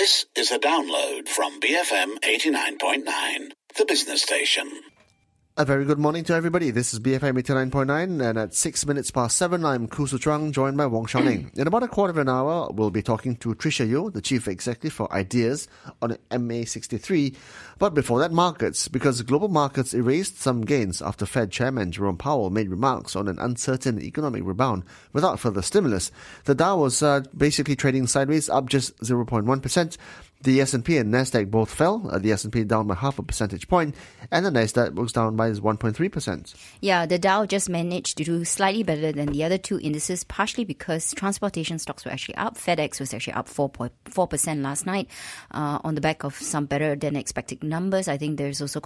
This is a download from BFM 89.9, the business station. A very good morning to everybody. This is BFM 89.9, and at 6 minutes past 7, I'm Khoo Su Trang, joined by Wong Xiaoning. In about a quarter of an hour, we'll be talking to Tricia Yeo, the Chief Executive for Ideas, on MA63. But before that, markets, because global markets erased some gains after Fed Chairman Jerome Powell made remarks on an uncertain economic rebound without further stimulus. The Dow was basically trading sideways, up just 0.1%. The S&P and Nasdaq both fell. The S&P down by 0.5 percentage point, and the Nasdaq was down by 1.3%. Yeah, the Dow just managed to do slightly better than the other two indices, partially because transportation stocks were actually up. FedEx was actually up 4% last night on the back of some better than expected numbers. I think there's also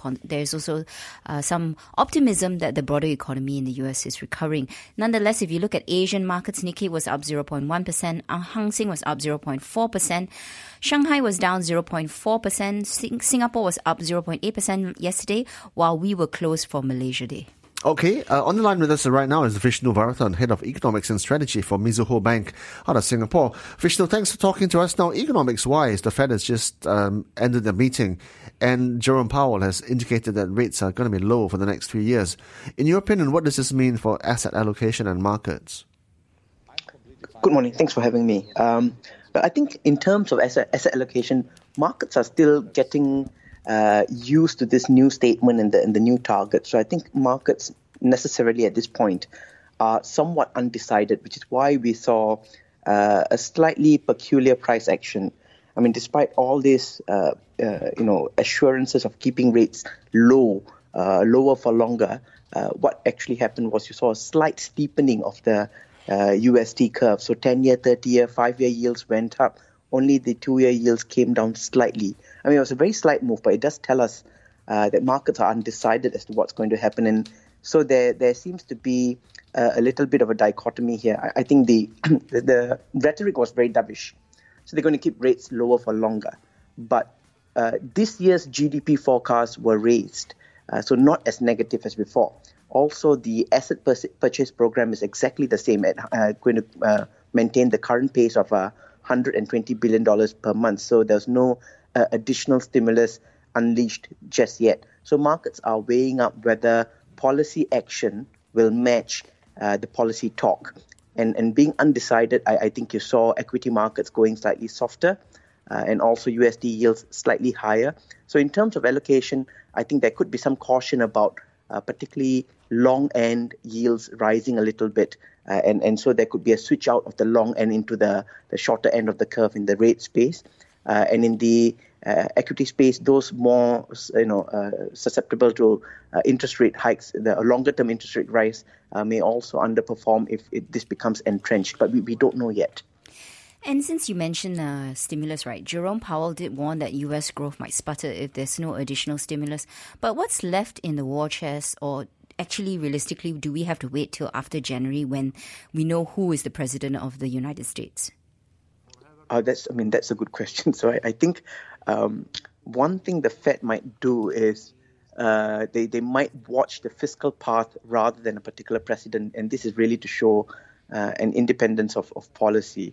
some optimism that the broader economy in the US is recovering. Nonetheless, if you look at Asian markets, Nikkei was up 0.1%, Hang Seng was up 0.4%, Shanghai was down 0.4%, Singapore was up 0.8% yesterday, while we were closed for Malaysia Day. Okay, on the line with us right now is Vishnu Varathan, Head of Economics and Strategy for Mizuho Bank out of Singapore. Vishnu, thanks for talking to us. Now, economics-wise, the Fed has just ended the meeting, and Jerome Powell has indicated that rates are going to be low for the next 3 years. In your opinion, what does this mean for asset allocation and markets? Good morning. Thanks for having me. But I think in terms of asset allocation, markets are still getting used to this new statement and the new target. So I think markets necessarily at this point are somewhat undecided, which is why we saw a slightly peculiar price action. I mean, despite all this, assurances of keeping rates lower for longer, what actually happened was you saw a slight steepening of the USD curve. So 10-year, 30-year, 5-year yields went up. Only the 2-year yields came down slightly. I mean, it was a very slight move, but it does tell us that markets are undecided as to what's going to happen. And so there seems to be a little bit of a dichotomy here. I think the rhetoric was very dovish. So they're going to keep rates lower for longer. But this year's GDP forecasts were raised, so not as negative as before. Also, the asset purchase program is exactly the same, going to maintain the current pace of $120 billion per month. So there's no additional stimulus unleashed just yet. So markets are weighing up whether policy action will match the policy talk. And being undecided, I think you saw equity markets going slightly softer and also USD yields slightly higher. So in terms of allocation, I think there could be some caution about particularly long end yields rising a little bit. And so there could be a switch out of the long end into the shorter end of the curve in the rate space. And in the equity space, those more susceptible to interest rate hikes, the longer term interest rate rise may also underperform if this becomes entrenched. But we don't know yet. And since you mentioned stimulus, right, Jerome Powell did warn that U.S. growth might sputter if there's no additional stimulus. But what's left in the war chest, or actually, realistically, do we have to wait till after January when we know who is the president of the United States? That's a good question. So I think one thing the Fed might do is they might watch the fiscal path rather than a particular president. And this is really to show an independence of policy.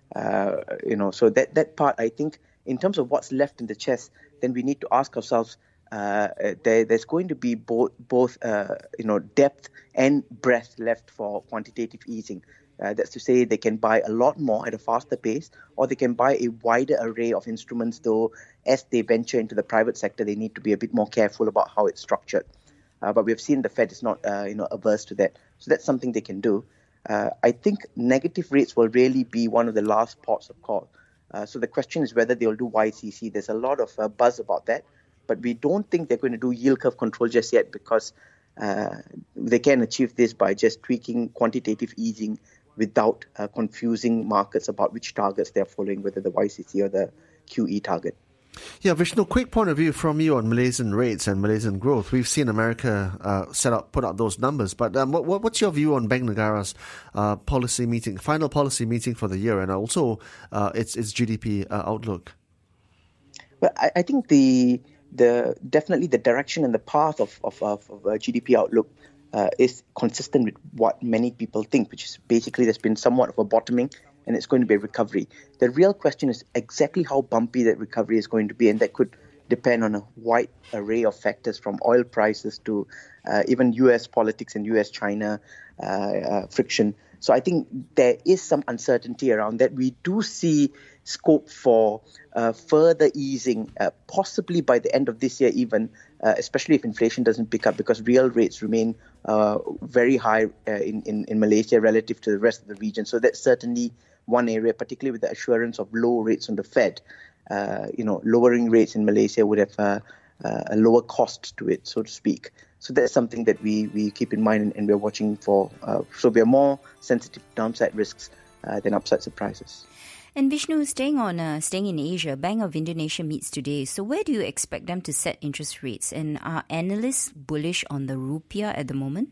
So that part, I think, in terms of what's left in the chest, then we need to ask ourselves, there's going to be both depth and breadth left for quantitative easing. That's to say they can buy a lot more at a faster pace, or they can buy a wider array of instruments, though as they venture into the private sector, they need to be a bit more careful about how it's structured. But we've seen the Fed is not averse to that. So that's something they can do. I think negative rates will really be one of the last ports of call. So the question is whether they'll do YCC. There's a lot of buzz about that, but we don't think they're going to do yield curve control just yet because they can achieve this by just tweaking quantitative easing without confusing markets about which targets they're following, whether the YCC or the QE target. Yeah, Vishnu, quick point of view from you on Malaysian rates and Malaysian growth. We've seen America put out those numbers, but what's your view on Bank Negara's final policy meeting for the year, and also its GDP outlook? Well, I think definitely the direction and the path of GDP outlook is consistent with what many people think, which is basically there's been somewhat of a bottoming and it's going to be a recovery. The real question is exactly how bumpy that recovery is going to be, and that could depend on a wide array of factors, from oil prices to even U.S. politics and U.S.-China friction. So I think there is some uncertainty around that. We do see scope for further easing, possibly by the end of this year even, especially if inflation doesn't pick up, because real rates remain very high in Malaysia relative to the rest of the region. So that's certainly one area, particularly with the assurance of low rates from the Fed. Lowering rates in Malaysia would have a lower cost to it, so to speak. So that's something that we keep in mind and we're watching for. So we are more sensitive to downside risks than upside surprises. And Vishnu, staying in Asia, Bank of Indonesia meets today. So where do you expect them to set interest rates? And are analysts bullish on the rupiah at the moment?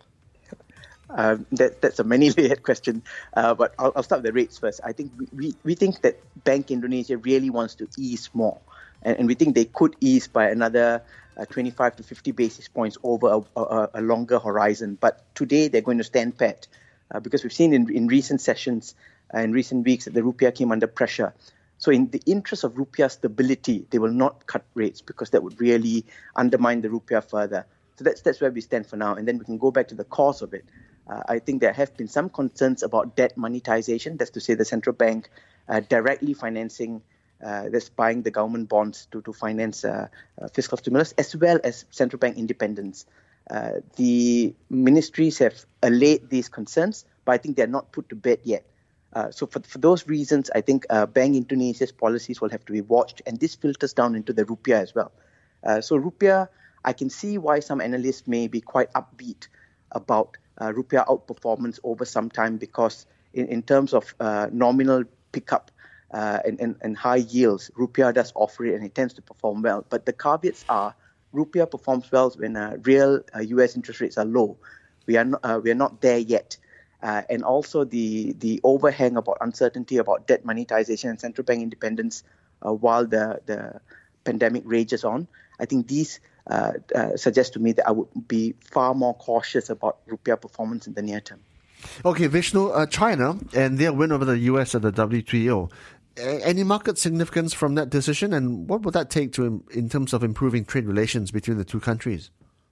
That's a many-layered question, but I'll start with the rates first. I think we think that Bank Indonesia really wants to ease more, and we think they could ease by another 25 to 50 basis points over a longer horizon. But today they're going to stand pat because we've seen in recent sessions in recent weeks that the rupiah came under pressure. So in the interest of rupiah stability, they will not cut rates because that would really undermine the rupiah further. So that's where we stand for now, and then we can go back to the cause of it. I think there have been some concerns about debt monetization. That's to say the central bank directly financing, that's buying the government bonds to finance fiscal stimulus, as well as central bank independence. The ministries have allayed these concerns, but I think they're not put to bed yet. So for those reasons, I think Bank Indonesia's policies will have to be watched, and this filters down into the rupiah as well. So rupiah, I can see why some analysts may be quite upbeat about rupiah outperformance over some time, because in terms of nominal pickup and high yields, rupiah does offer it and it tends to perform well. But the caveats are rupiah performs well when real US interest rates are low. We are not there yet. And also the overhang about uncertainty about debt monetization and central bank independence while the pandemic rages on. I think these suggest to me that I would be far more cautious about rupiah performance in the near term. Okay, Vishnu, China and their win over the US at the WTO. Any market significance from that decision, and what would that take in terms of improving trade relations between the two countries?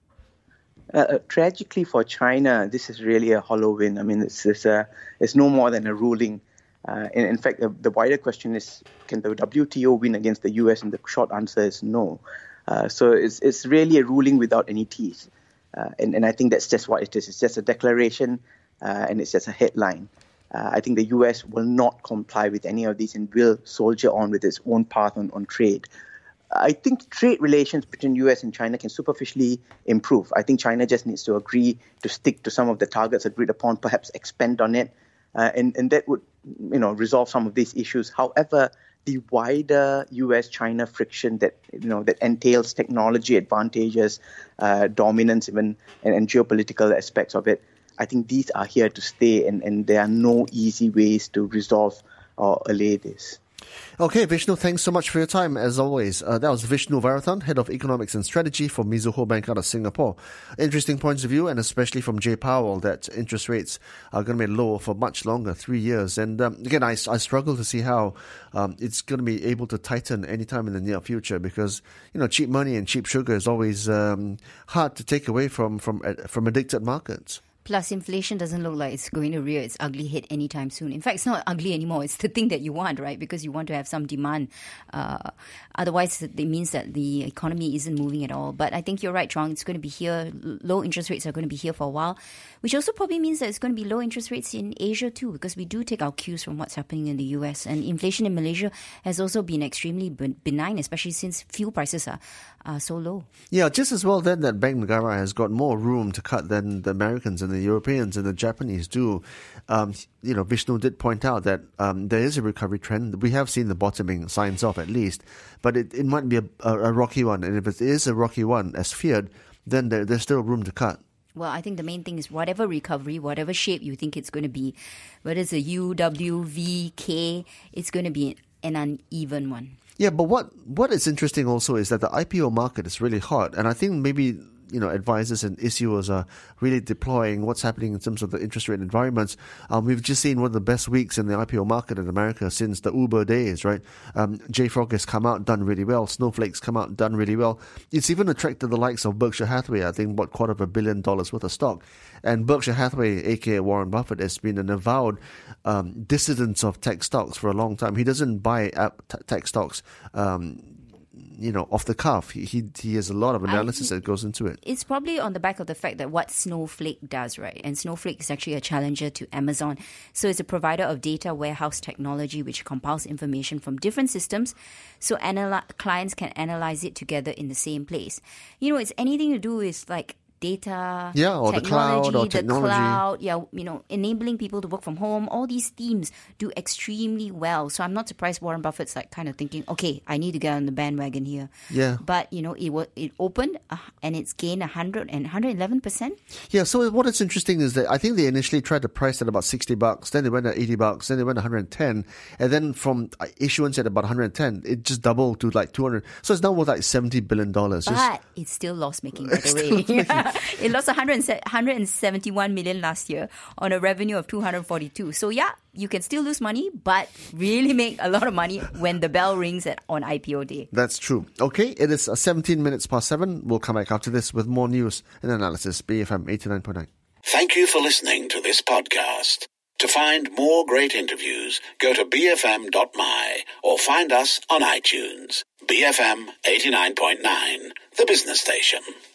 Tragically for China, this is really a hollow win. I mean, it's no more than a ruling. In fact, the wider question is, can the WTO win against the US? And the short answer is no. So it's really a ruling without any teeth. And I think that's just what it is. It's just a declaration and it's just a headline. I think the US will not comply with any of these and will soldier on with its own path on trade. I think trade relations between US and China can superficially improve. I think China just needs to agree to stick to some of the targets agreed upon, perhaps expand on it, and that would resolve some of these issues. However, the wider US-China friction that entails technology advantages, dominance even, and geopolitical aspects of it, I think these are here to stay, and there are no easy ways to resolve or allay this. Okay, Vishnu, thanks so much for your time, as always. That was Vishnu Varathan, Head of Economics and Strategy for Mizuho Bank out of Singapore. Interesting points of view, and especially from Jay Powell, that interest rates are going to be low for much longer, 3 years. And again, I struggle to see how it's going to be able to tighten anytime in the near future, because cheap money and cheap sugar is always hard to take away from addicted markets. Plus, inflation doesn't look like it's going to rear its ugly head anytime soon. In fact, it's not ugly anymore. It's the thing that you want, right? Because you want to have some demand. Otherwise, it means that the economy isn't moving at all. But I think you're right, Chuang. It's going to be here. Low interest rates are going to be here for a while, which also probably means that it's going to be low interest rates in Asia too, because we do take our cues from what's happening in the US. And inflation in Malaysia has also been extremely benign, especially since fuel prices are so low. Yeah, just as well then that Bank Negara has got more room to cut than the Americans and the Europeans and the Japanese do. Vishnu did point out that there is a recovery trend. We have seen the bottoming signs off at least, but it might be a rocky one. And if it is a rocky one, as feared, then there's still room to cut. Well, I think the main thing is whatever recovery, whatever shape you think it's going to be, whether it's a U, W, V, K, it's going to be an uneven one. Yeah, but what is interesting also is that the IPO market is really hot. And I think maybe advisors and issuers are really deploying what's happening in terms of the interest rate environments. We've just seen one of the best weeks in the IPO market in America since the Uber days, right? JFrog has come out, done really well. Snowflake's come out, done really well. It's even attracted the likes of Berkshire Hathaway, I think, about $250 million worth of stock. And Berkshire Hathaway, aka Warren Buffett, has been an avowed dissident of tech stocks for a long time. He doesn't buy tech stocks off the cuff. He has a lot of analysis that goes into it. It's probably on the back of the fact that what Snowflake does, right? And Snowflake is actually a challenger to Amazon. So it's a provider of data warehouse technology which compiles information from different systems so clients can analyze it together in the same place. It's anything to do with like data, or technology, the cloud, enabling people to work from home. All these themes do extremely well. So I'm not surprised Warren Buffett's like kind of thinking, okay, I need to get on the bandwagon here. Yeah. But, it opened and it's gained 111%. Yeah, so what is interesting is that I think they initially tried to price at about $60, then they went at $80, then they went 110, and then from issuance at about 110, it just doubled to like 200. So it's now worth like $70 billion. But it's still loss-making, by the way. It lost 171 million last year on a revenue of 242. So yeah, you can still lose money, but really make a lot of money when the bell rings on IPO day. That's true. Okay, it is 17 minutes past 7. We'll come back after this with more news and analysis. BFM 89.9. Thank you for listening to this podcast. To find more great interviews, go to bfm.my or find us on iTunes. BFM 89.9, the business station.